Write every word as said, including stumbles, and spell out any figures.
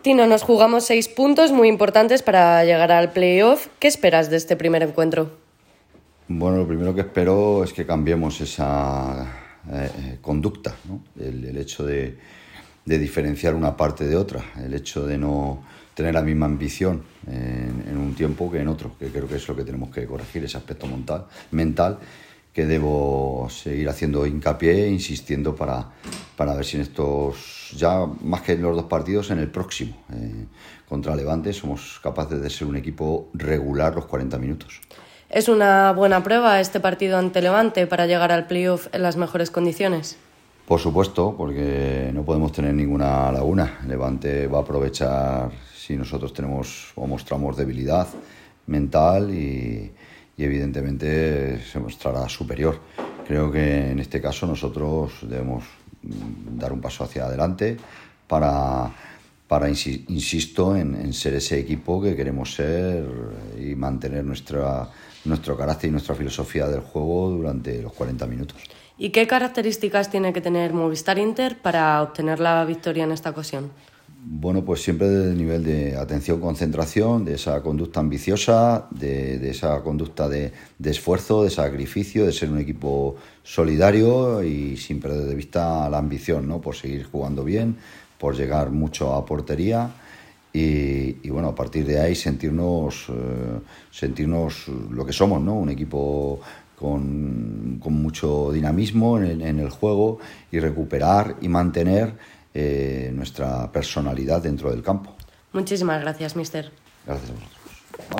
Tino, nos jugamos seis puntos muy importantes para llegar al playoff. ¿Qué esperas de este primer encuentro? Bueno, lo primero que espero es que cambiemos esa eh, conducta, ¿no? El, el hecho de, de diferenciar una parte de otra, el hecho de no tener la misma ambición en, en un tiempo que en otro, que creo que es lo que tenemos que corregir, ese aspecto mental, mental que debo seguir haciendo hincapié e insistiendo para, para ver si en estos, ya más que en los dos partidos, en el próximo, eh, contra Levante, somos capaces de ser un equipo regular los cuarenta minutos. ¿Es una buena prueba este partido ante Levante para llegar al playoff en las mejores condiciones? Por supuesto, porque no podemos tener ninguna laguna. Levante va a aprovechar si nosotros tenemos o mostramos debilidad mental y, y evidentemente se mostrará superior. Creo que en este caso nosotros debemos dar un paso hacia adelante para, para insisto, en, en ser ese equipo que queremos ser y mantener nuestra, nuestro carácter y nuestra filosofía del juego durante los cuarenta minutos. ¿Y qué características tiene que tener Movistar Inter para obtener la victoria en esta ocasión? Bueno, pues siempre del nivel de atención, concentración, de esa conducta ambiciosa, de, de esa conducta de, de esfuerzo, de sacrificio, de ser un equipo solidario y sin perder de vista la ambición, ¿no? Por seguir jugando bien, por llegar mucho a portería y, y bueno, a partir de ahí sentirnos, eh, sentirnos lo que somos, ¿no? Un equipo con, con mucho dinamismo en el, en el juego y recuperar y mantener Eh, nuestra personalidad dentro del campo. Muchísimas gracias, mister. Gracias a vosotros.